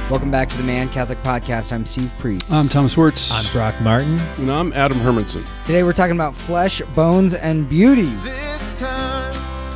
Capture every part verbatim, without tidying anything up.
Welcome back to the Man Catholic Podcast. I'm Steve Priest. I'm Thomas Wirtz. I'm Brock Martin. And I'm Adam Hermanson. Today we're talking about flesh, bones, and beauty. This time,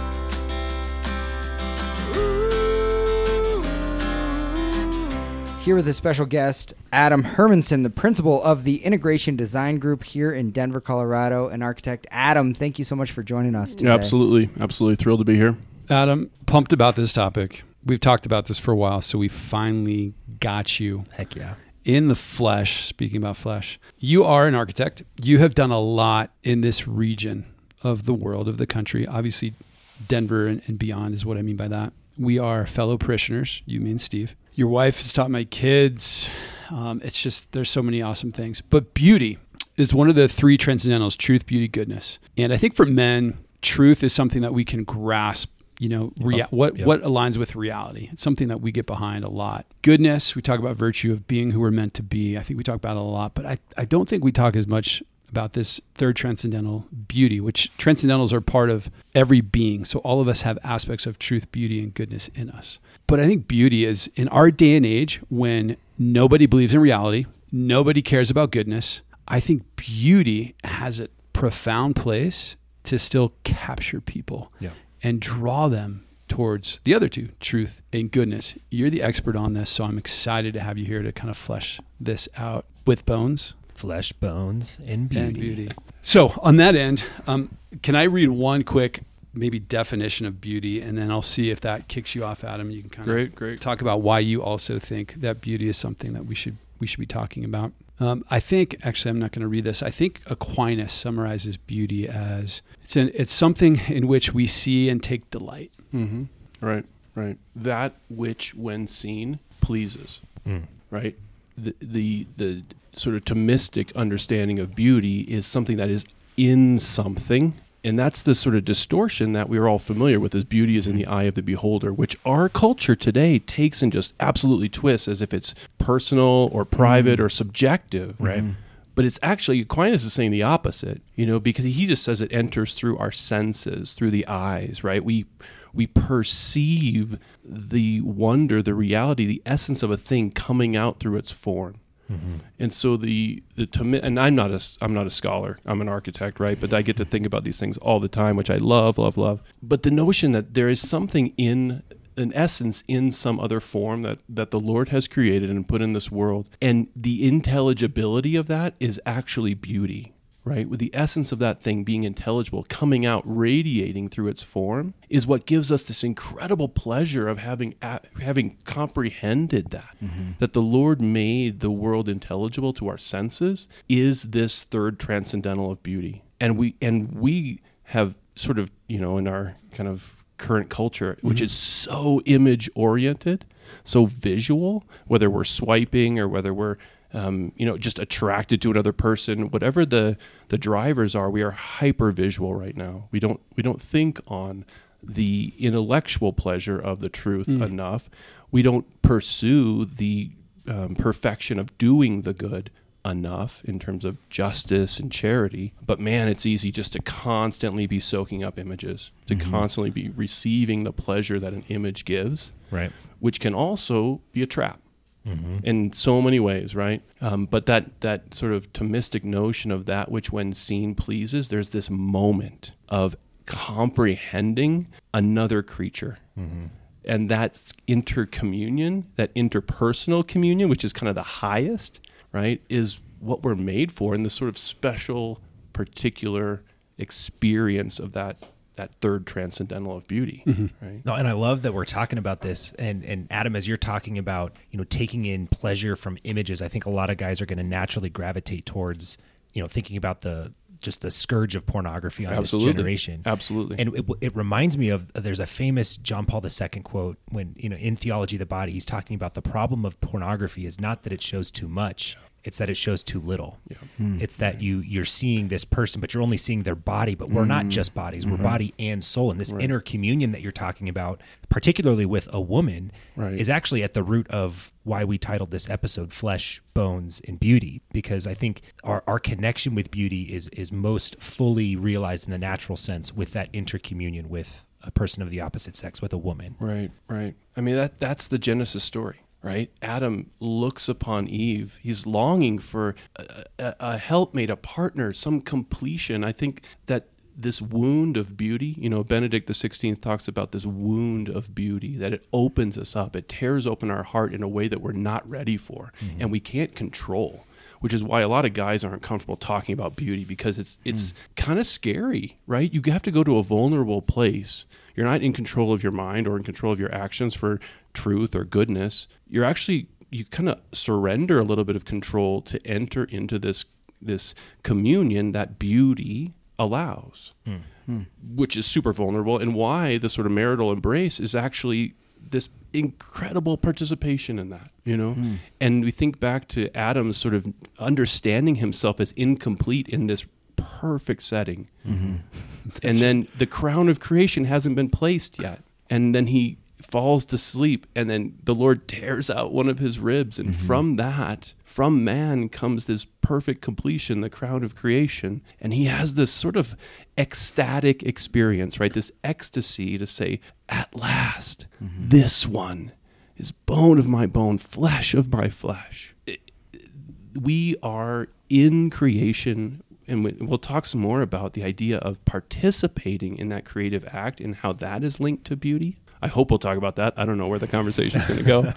Here with a special guest, Adam Hermanson, the principal of the Integration Design Group here in Denver, Colorado, and architect. Adam, thank you so much for joining us today. Yeah, absolutely. Absolutely thrilled to be here. Adam, pumped about this topic. We've talked about this for a while, so we finally got you. Heck yeah. In the flesh, speaking about flesh. You are an architect. You have done a lot in this region of the world, of the country. Obviously, Denver and, and beyond is what I mean by that. We are fellow parishioners, you mean Steve. Your wife has taught my kids. Um, it's just, there's so many awesome things. But beauty is one of the three transcendentals: truth, beauty, goodness. And I think for men, truth is something that we can grasp. You know, rea- what yep. what aligns with reality. It's something that we get behind a lot. Goodness, we talk about virtue of being who we're meant to be. I think we talk about it a lot, but I, I don't think we talk as much about this third transcendental, beauty, which transcendentals are part of every being. So all of us have aspects of truth, beauty, and goodness in us. But I think beauty is, in our day and age, when nobody believes in reality, nobody cares about goodness, I think beauty has a profound place to still capture people. Yeah. And draw them towards the other two, truth and goodness. You're the expert on this, so I'm excited to have you here to kind of flesh this out with bones. Flesh, bones, and beauty. And beauty. So on that end, um, can I read one quick maybe definition of beauty, and then I'll see if that kicks you off, Adam. You can kind Great, of great. talk about why you also think that beauty is something that we should we should be talking about. Um, I think, actually, I'm not going to read this. I think Aquinas summarizes beauty as it's an, it's something in which we see and take delight. Mm-hmm. Right, right. That which, when seen, pleases. Mm. Right. The, the the sort of Thomistic understanding of beauty is something that is in something. And that's the sort of distortion that we're all familiar with, as beauty is in the eye of the beholder, which our culture today takes and just absolutely twists as if it's personal or private mm. or subjective. Right. Mm. But it's actually, Aquinas is saying the opposite, you know, because he just says it enters through our senses, through the eyes, right? We we perceive the wonder, the reality, the essence of a thing coming out through its form. Mm-hmm. And so the the and I'm not a I'm not a scholar. I'm an architect, right? But I get to think about these things all the time, which I love, love, love. But the notion that there is something in an essence in some other form that that the Lord has created and put in this world, and the intelligibility of that is actually beauty, right? With the essence of that thing being intelligible, coming out, radiating through its form, is what gives us this incredible pleasure of having uh, having comprehended that, mm-hmm. that the Lord made the world intelligible to our senses, is this third transcendental of beauty. And we and we have sort of, you know, in our kind of current culture, which mm-hmm. is so image-oriented, so visual, whether we're swiping or whether we're Um, you know, just attracted to another person, whatever the, the drivers are, we are hyper visual right now. We don't we don't think on the intellectual pleasure of the truth mm. enough. We don't pursue the um, perfection of doing the good enough in terms of justice and charity. But man, it's easy just to constantly be soaking up images, to mm-hmm. constantly be receiving the pleasure that an image gives, right? Which can also be a trap. Mm-hmm. In so many ways, right? Um, but that that sort of Thomistic notion of that which when seen pleases, there's this moment of comprehending another creature. Mm-hmm. And that's intercommunion, that interpersonal communion, which is kind of the highest, right, is what we're made for in this sort of special, particular experience of that that third transcendental of beauty, mm-hmm. right? No, and I love that we're talking about this. And and Adam, as you're talking about, you know, taking in pleasure from images, I think a lot of guys are going to naturally gravitate towards, you know, thinking about the just the scourge of pornography on Absolutely. this generation. Absolutely. And it, it reminds me of, there's a famous John Paul the Second quote when, you know, in Theology of the Body, he's talking about the problem of pornography is not that it shows too much, it's that it shows too little. Yeah. Mm. It's that you, you're seeing this person, but you're only seeing their body, but we're mm. not just bodies, we're mm-hmm. body and soul. And this right. inner communion that you're talking about, particularly with a woman, right. is actually at the root of why we titled this episode Flesh, Bones, and Beauty, because I think our, our connection with beauty is is most fully realized in the natural sense with that intercommunion with a person of the opposite sex, with a woman. Right, right. I mean, that that's the Genesis story. right? Adam looks upon Eve. He's longing for a, a, a helpmate, a partner, some completion. I think that this wound of beauty, you know, Benedict the sixteenth talks about this wound of beauty, that it opens us up. It tears open our heart in a way that we're not ready for, mm-hmm. and we can't control, which is why a lot of guys aren't comfortable talking about beauty, because it's it's mm. kind of scary, right? You have to go to a vulnerable place. You're not in control of your mind or in control of your actions for truth or goodness. You're actually, you kind of surrender a little bit of control to enter into this this communion that beauty allows, mm. Mm. which is super vulnerable, and why the sort of marital embrace is actually this incredible participation in that, you know? Mm. And we think back to Adam's sort of understanding himself as incomplete in this perfect setting. Mm-hmm. And then the crown of creation hasn't been placed yet. And then he falls to sleep, and then the Lord tears out one of his ribs. And mm-hmm. from that, from man comes this perfect completion, the crown of creation. And he has this sort of ecstatic experience, right? This ecstasy to say, at last, mm-hmm. this one is bone of my bone, flesh of my flesh. It, we are in creation, and we'll talk some more about the idea of participating in that creative act and how that is linked to beauty. I hope we'll talk about that. I don't know where the conversation is going to go.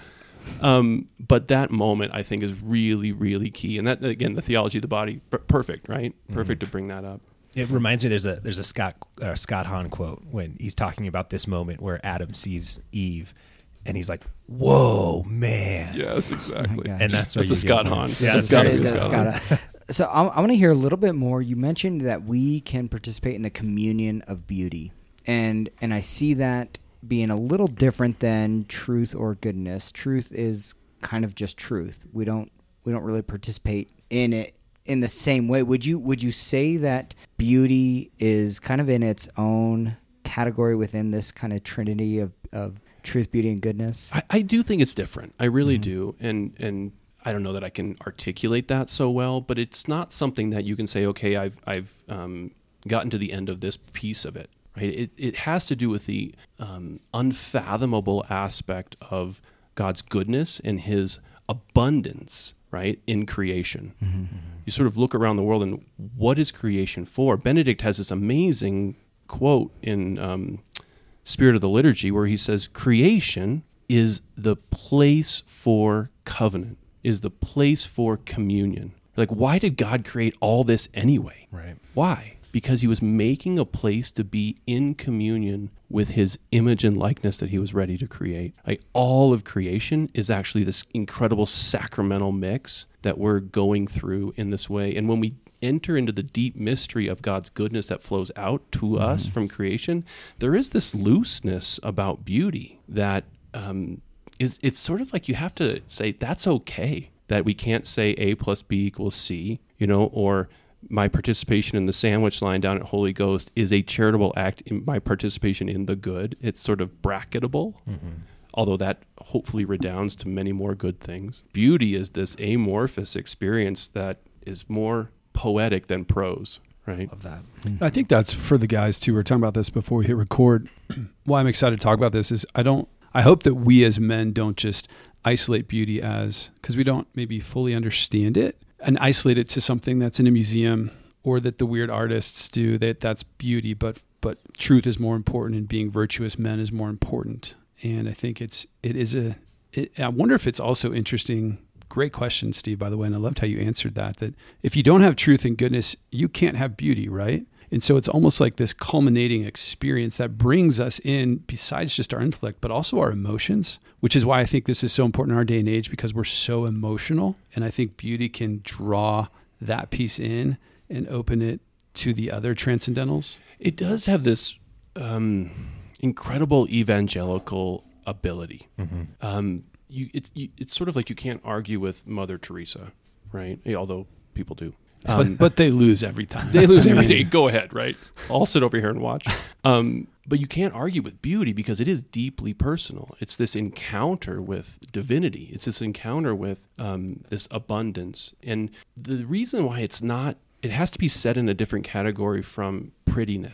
Um, but that moment, I think, is really, really key. And that, again, the theology of the body, p- perfect, right? Perfect mm-hmm. to bring that up. It reminds me, there's a there's a Scott uh, Scott Hahn quote when he's talking about this moment where Adam sees Eve, and he's like, "Whoa, man!" Yes, exactly. Oh and that's what that's a Scott Hahn. Yeah, that's that's Scott, Scott, Scott Scott. So I, I want to hear a little bit more. You mentioned that we can participate in the communion of beauty, and and I see that being a little different than truth or goodness. Truth is kind of just truth. We don't we don't really participate in it in the same way. Would you would you say that beauty is kind of in its own category within this kind of trinity of, of truth, beauty, and goodness? I, I do think it's different. I really mm-hmm. do. And and I don't know that I can articulate that so well, but it's not something that you can say, okay, I've I've um, gotten to the end of this piece of it. Right? It it has to do with the um, unfathomable aspect of God's goodness and his abundance, right, in creation. Mm-hmm. You sort of look around the world and what is creation for? Benedict has this amazing quote in um, Spirit of the Liturgy where he says, creation is the place for covenant, is the place for communion. Like, why did God create all this anyway? Right. Why? Because he was making a place to be in communion with his image and likeness that he was ready to create. Like, all of creation is actually this incredible sacramental mix that we're going through in this way. And when we enter into the deep mystery of God's goodness that flows out to mm-hmm. us from creation, there is this looseness about beauty that um, is, it's sort of like you have to say, that's okay, that we can't say A plus B equals C, you know, or my participation in the sandwich line down at Holy Ghost is a charitable act in my participation in the good. It's sort of bracketable, mm-hmm. although that hopefully redounds to many more good things. Beauty is this amorphous experience that is more poetic than prose, right? Love that. Mm-hmm. I think that's for the guys too. We were talking about this before we hit record. Why I'm excited to talk about this is I don't, I hope that we as men don't just isolate beauty as, because we don't maybe fully understand it, and isolate it to something that's in a museum or that the weird artists do, that that's beauty, but but truth is more important and being virtuous men is more important. And I think it's, it is a, it, I wonder if it's also interesting, great question, Steve, by the way, and I loved how you answered that, that if you don't have truth and goodness, you can't have beauty, right? And so it's almost like this culminating experience that brings us in, besides just our intellect, but also our emotions, which is why I think this is so important in our day and age, because we're so emotional. And I think beauty can draw that piece in and open it to the other transcendentals. It does have this um, incredible evangelical ability. Mm-hmm. Um, you, it's, you, it's sort of like you can't argue with Mother Teresa, right? Although people do. Um, but, but they lose every time. They lose every day. Go ahead, right? I'll sit over here and watch. Um, but you can't argue with beauty because it is deeply personal. It's this encounter with divinity. It's this encounter with um, this abundance. And the reason why it's not, it has to be set in a different category from prettiness.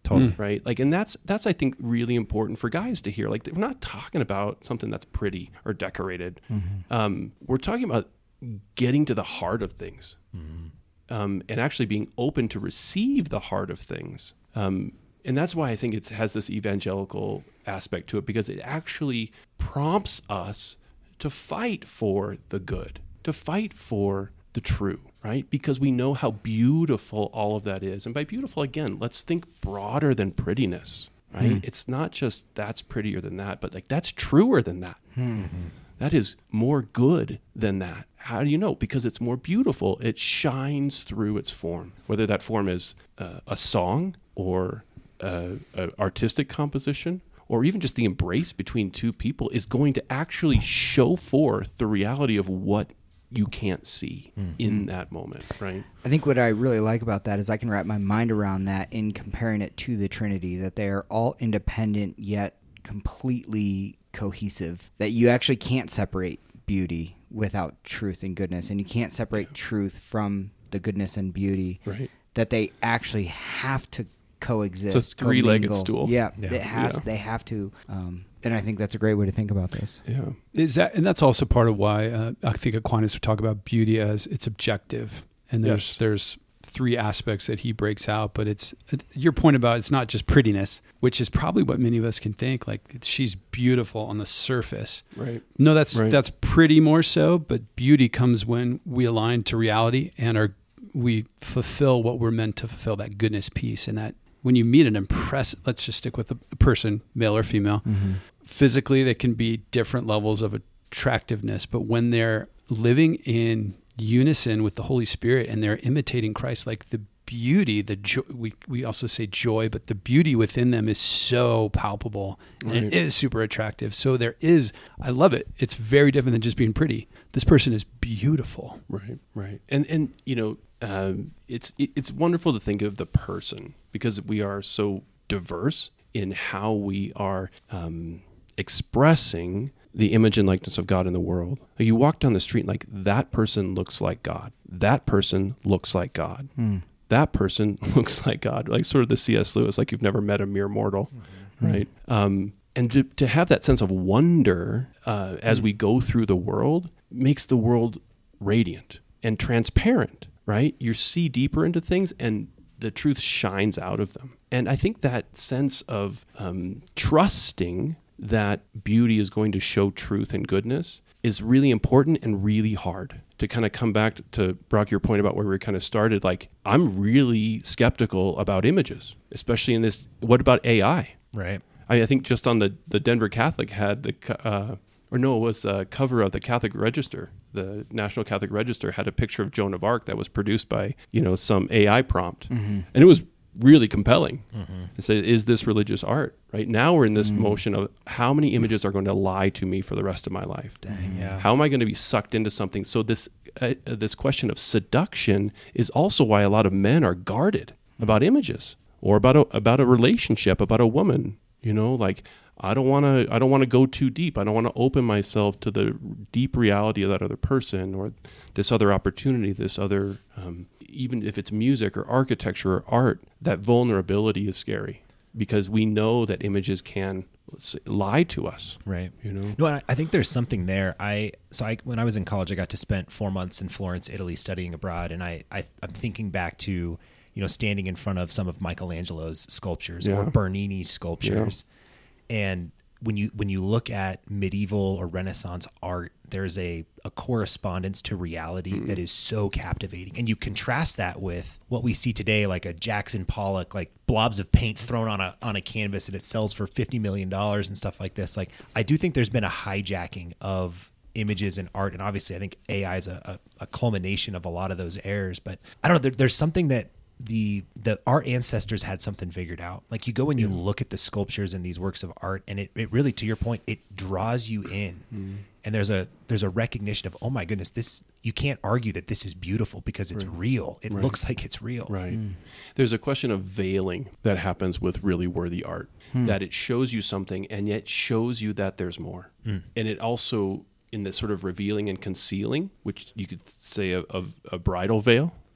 Totally. Mm. Right? Like, and that's, that's, I think, really important for guys to hear. Like, we're not talking about something that's pretty or decorated. Mm-hmm. Um, we're talking about getting to the heart of things, Mm-hmm. um, and actually being open to receive the heart of things. Um, and that's why I think it has this evangelical aspect to it, because it actually prompts us to fight for the good, to fight for the true, right? Because we know how beautiful all of that is. And by beautiful, again, let's think broader than prettiness, right? Hmm. It's not just that's prettier than that, but like that's truer than that. Hmm. That is more good than that. How do you know? Because it's more beautiful. It shines through its form, whether that form is uh, a song or uh, an artistic composition, or even just the embrace between two people, is going to actually show forth the reality of what you can't see Mm-hmm. in that moment, right? I think what I really like about that is I can wrap my mind around that in comparing it to the Trinity, that they are all independent yet completely cohesive, that you actually can't separate beauty without truth and goodness, and you can't separate truth from the goodness and beauty, Right. that they actually have to coexist. It's a three-legged commingle. stool. Yeah, Yeah. it has. Yeah. They have to, um, and I think that's a great way to think about this. Yeah. Is that, and that's also part of why uh, I think Aquinas would talk about beauty as it's objective, and there's Yes. there's three aspects that he breaks out. But it's your point about it's not just prettiness, which is probably what many of us can think. Like it's, she's beautiful on the surface. Right. No, that's Right. that's pretty more so. But beauty comes when we align to reality and are we fulfill what we're meant to fulfill, that goodness piece, and that. When you meet an impressive, let's just stick with a person, male or female, Mm-hmm. physically there can be different levels of attractiveness, but when they're living in unison with the Holy Spirit and they're imitating Christ, like the beauty, the joy, we, we also say joy, but the beauty within them is so palpable and Right. it is super attractive. So there is, I love it. It's very different than just being pretty. This person is beautiful. Right, right, and and you know, um, it's it, it's wonderful to think of the person, because we are so diverse in how we are um, expressing the image and likeness of God in the world. Like you walk down the street, and like that person looks like God. That person looks like God. Mm. That person looks like God. Like sort of the C S Lewis, like you've never met a mere mortal, Mm. right? Um, and to, to have that sense of wonder uh, as we go through the world makes the world radiant and transparent, right? You see deeper into things and the truth shines out of them. And I think that sense of um, trusting that beauty is going to show truth and goodness is really important and really hard. To kind of come back to, Brock, your point about where we kind of started, like I'm really skeptical about images, especially in this, what about A I? Right. I, I think just on the, the Denver Catholic had the, co- uh, or no, it was a cover of the Catholic Register. The National Catholic Register had a picture of Joan of Arc that was produced by, you know, some A I prompt. Mm-hmm. And it was really compelling. Mm-hmm. And say, is this religious art? Right now we're in this motion of how many images are going to lie to me for the rest of my life? Dang. Yeah. How am I going to be sucked into something? So this uh, this question of seduction is also why a lot of men are guarded about images or about a, about a relationship, about a woman. You know, like I don't want to I don't want to go too deep. I don't want to open myself to the deep reality of that other person or this other opportunity, this other um, even if it's music or architecture or art. That vulnerability is scary because we know that images can let's say, lie to us. Right. You know. No, I, I think there's something there. I so I when I was in college, I got to spend four months in Florence, Italy, studying abroad, and I, I I'm thinking back to you know standing in front of some of Michelangelo's sculptures Yeah. or Bernini's sculptures, and when you when you look at medieval or Renaissance art, there's a a correspondence to reality Mm-hmm. that is so captivating, and you contrast that with what we see today, like a Jackson Pollock, like blobs of paint thrown on a on a canvas, and it sells for fifty million dollars and stuff like this. Like, I do think there's been a hijacking of images and art, and obviously, I think A I is a, a, a culmination of a lot of those errors. But I don't know. There, there's something that the the our ancestors had something figured out. Like you go and you look at the sculptures and these works of art, and it, it really, to your point, it draws you in. Mm. And there's a there's a recognition of, oh my goodness, this you can't argue that this is beautiful because it's Right. real. It Right. looks like it's real. Right. There's a question of veiling that happens with really worthy art, that it shows you something and yet shows you that there's more. Mm. And it also, in this sort of revealing and concealing, which you could say a, a, a bridal veil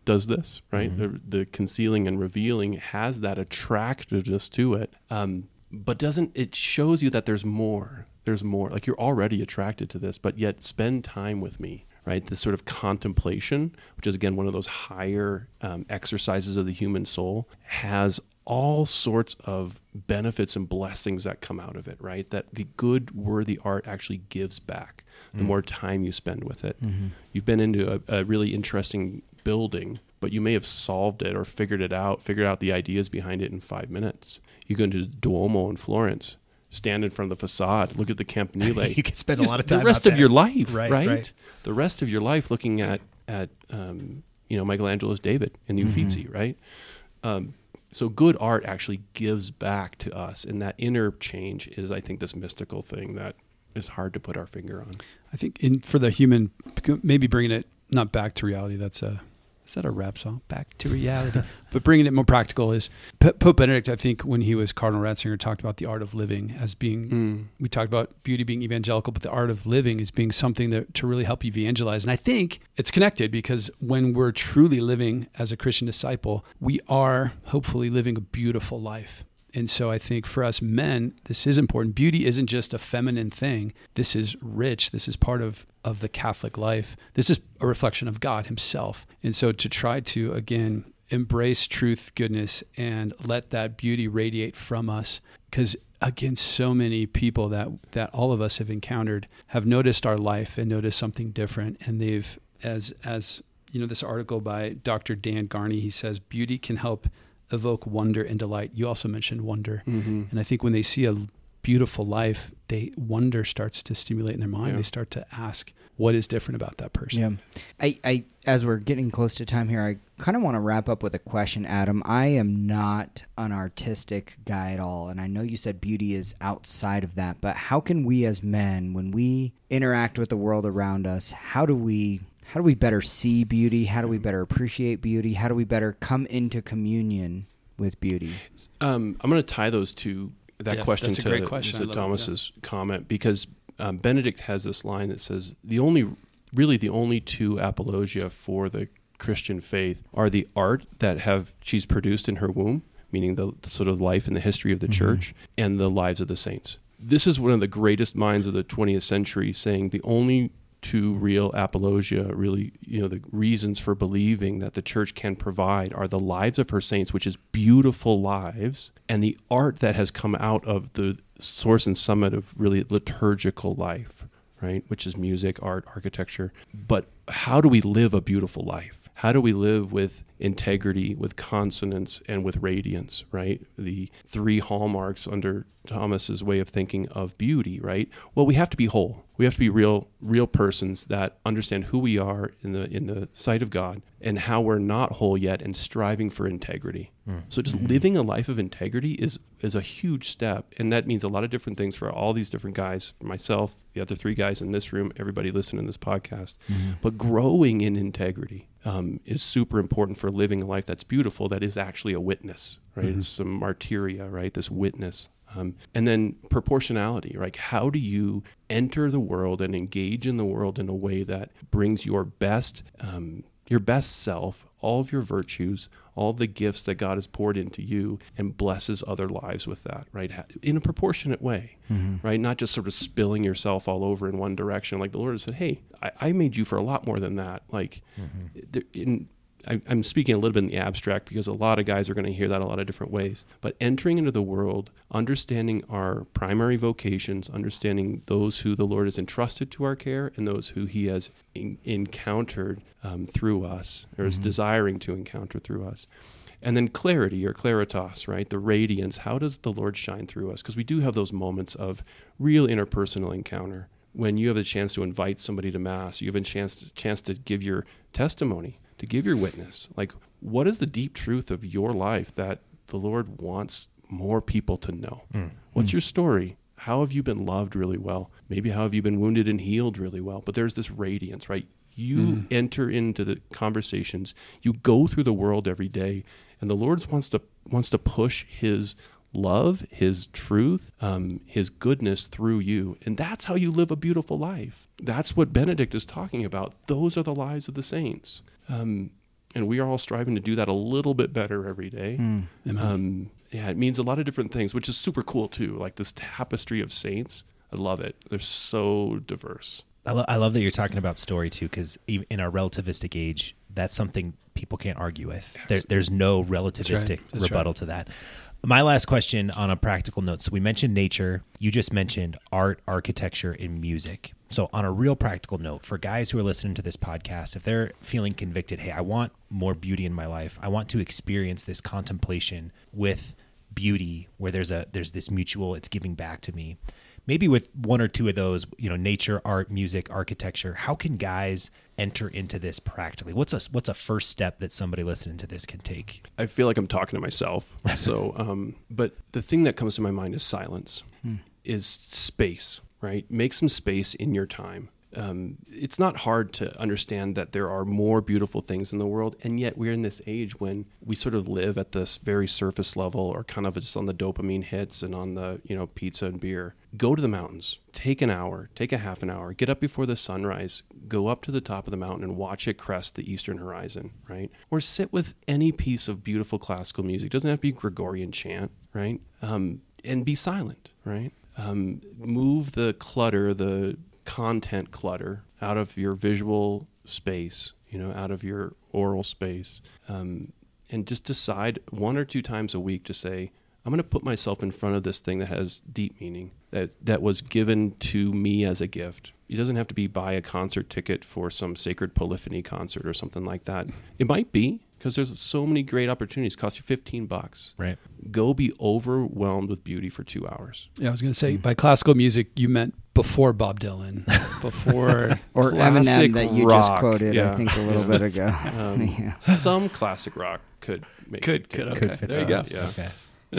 does this, right? Mm-hmm. The, the concealing and revealing has that attractiveness to it. Um, but doesn't, it shows you that there's more, there's more. Like you're already attracted to this, but yet spend time with me, right? This sort of contemplation, which is again, one of those higher um, exercises of the human soul, has all sorts of benefits and blessings that come out of it, right? That the good, worthy art actually gives back the Mm. more time you spend with it. Mm-hmm. You've been into a, a really interesting building, but you may have solved it or figured it out, figured out the ideas behind it in five minutes. You go into the Duomo in Florence, stand in front of the facade, look at the Campanile. You could spend a Just lot of time the rest out of there. your life, right, Right, right. The rest of your life looking at, at um, you know, Michelangelo's David in the Mhm. Uffizi, right? Um, So good art actually gives back to us, and that inner change is, I think, this mystical thing that is hard to put our finger on. I think in for the human, maybe bringing it not back to reality. That's a is that a rap song? Back to reality. But bringing it more practical is P- Pope Benedict. I think when he was Cardinal Ratzinger, talked about the art of living as being. Mm. We talked about beauty being evangelical, but the art of living is being something that to really help evangelize. And I think it's connected because when we're truly living as a Christian disciple, we are hopefully living a beautiful life. And so I think for us men, this is important. Beauty isn't just a feminine thing. This is rich. This is part of, of the Catholic life. This is a reflection of God himself. And so to try to, again, embrace truth, goodness, and let that beauty radiate from us. Because again, so many people that, that all of us have encountered have noticed our life and noticed something different. And they've, as, as you know, this article by Doctor Dan Garney, he says, beauty can help evoke wonder and delight. You also mentioned wonder. Mm-hmm. And I think when they see a beautiful life, they wonder starts to stimulate in their mind. Yeah. They start to ask, what is different about that person? Yeah. I, I, as we're getting close to time here, I kind of want to wrap up with a question, Adam. I am not an artistic guy at all, and I know you said beauty is outside of that, but how can we as men, when we interact with the world around us, how do we... How do we better see beauty? How do we better appreciate beauty? How do we better come into communion with beauty? Um, I'm going to tie those two, that Yeah, question that's a to, great question. I to love it, Thomas's comment, because um, Benedict has this line that says, the only, really the only two apologia for the Christian faith are the art that have she's produced in her womb, meaning the, the sort of life and the history of the Mhm. church, and the lives of the saints. This is one of the greatest minds of the twentieth century saying the only two real apologia, really, you know, the reasons for believing that the church can provide are the lives of her saints, which is beautiful lives, and the art that has come out of the source and summit of really liturgical life, right? Which is music, art, architecture. But how do we live a beautiful life? How do we live with integrity, with consonance, and with radiance, right? The three hallmarks under Thomas's way of thinking of beauty, right? Well, we have to be whole. We have to be real, real persons that understand who we are in the in the sight of God and how we're not whole yet and striving for integrity. Mm. So just living a life of integrity is is a huge step, and that means a lot of different things for all these different guys, for myself, the other three guys in this room, everybody listening to this podcast. Mm-hmm. But growing in integrity um, is super important for living a life that's beautiful, that is actually a witness, right? Mhm. It's some martyria, right? This witness. Um, and then proportionality, right? How do you enter the world and engage in the world in a way that brings your best, um, your best self, all of your virtues, all of the gifts that God has poured into you, and blesses other lives with that, right? In a proportionate way, Mm-hmm. right? Not just sort of spilling yourself all over in one direction. Like the Lord has said, hey, I, I made you for a lot more than that. Like, Mm-hmm. there- in I, I'm speaking a little bit in the abstract because a lot of guys are going to hear that a lot of different ways. But entering into the world, understanding our primary vocations, understanding those who the Lord has entrusted to our care and those who he has in, encountered um, through us, or is Mhm. desiring to encounter through us. And then clarity, or claritas, right? The radiance. How does the Lord shine through us? Because we do have those moments of real interpersonal encounter. When you have a chance to invite somebody to Mass, you have a chance to, chance to give your testimony, to give your witness. Like, what is the deep truth of your life that the Lord wants more people to know? Mm. What's Mm. your story? How have you been loved really well? Maybe how have you been wounded and healed really well? But there's this radiance, right? You Mm. enter into the conversations. You go through the world every day, and the Lord wants to wants to push his love, his truth, um, his goodness through you. And that's how you live a beautiful life. That's what Benedict is talking about. Those are the lives of the saints. Um, And we are all striving to do that a little bit better every day. Mm. Um, yeah, it means a lot of different things, which is super cool too. Like this tapestry of saints. I love it. They're so diverse. I, lo- I love that you're talking about story too, because in our relativistic age, that's something people can't argue with. There, there's no relativistic That's right. That's rebuttal right. to that. My last question on a practical note. So we mentioned nature. You just mentioned art, architecture, and music. So on a real practical note, for guys who are listening to this podcast, if they're feeling convicted, hey, I want more beauty in my life. I want to experience this contemplation with beauty where there's a there's this mutual, it's giving back to me. Maybe with one or two of those, you know, nature, art, music, architecture, how can guys enter into this practically? What's a, what's a first step that somebody listening to this can take? I feel like I'm talking to myself. So, um, but the thing that comes to my mind is silence, Hmm. is space, right? Make some space in your time. Um, it's not hard to understand that there are more beautiful things in the world, and yet we're in this age when we sort of live at this very surface level, or kind of just on the dopamine hits and on the, you know, pizza and beer. Go to the mountains, take an hour, take a half an hour, get up before the sunrise, go up to the top of the mountain and watch it crest the eastern horizon, right? Or sit with any piece of beautiful classical music. It doesn't have to be Gregorian chant, right? Um, and be silent, right? Um, move the clutter, the content clutter out of your visual space, you know, out of your oral space, um, and just decide one or two times a week to say, I'm going to put myself in front of this thing that has deep meaning, that that was given to me as a gift. It doesn't have to be buy a concert ticket for some Sacred Polyphony concert or something like that. It might be, because there's so many great opportunities. Cost you fifteen bucks. Right. Go be overwhelmed with beauty for two hours. Yeah, I was going to say, by classical music, you meant before Bob Dylan, before Or classic Eminem that you just rock. quoted, Yeah. I think, a little bit ago. Um, Yeah. Some classic rock could make Could- could, okay. Could fit There you those. go. Yeah. Okay.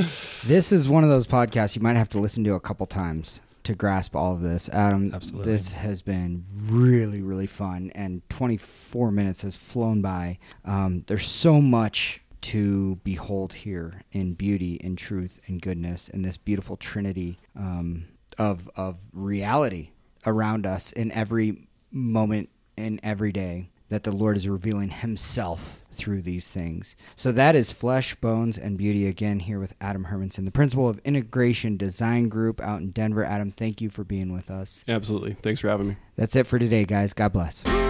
This is one of those podcasts you might have to listen to a couple times to grasp all of this. Adam, Absolutely. this has been really, really fun, and twenty-four minutes has flown by. Um, there's so much to behold here in beauty, in truth, and goodness, in this beautiful trinity um, of of reality around us in every moment, in every day, that the Lord is revealing himself through these things. So that is Flesh, Bones, and Beauty, again here with Adam Hermanson, the principal of Integration Design Group out in Denver. Adam, thank you for being with us. Absolutely. Thanks for having me. That's it for today, guys. God bless.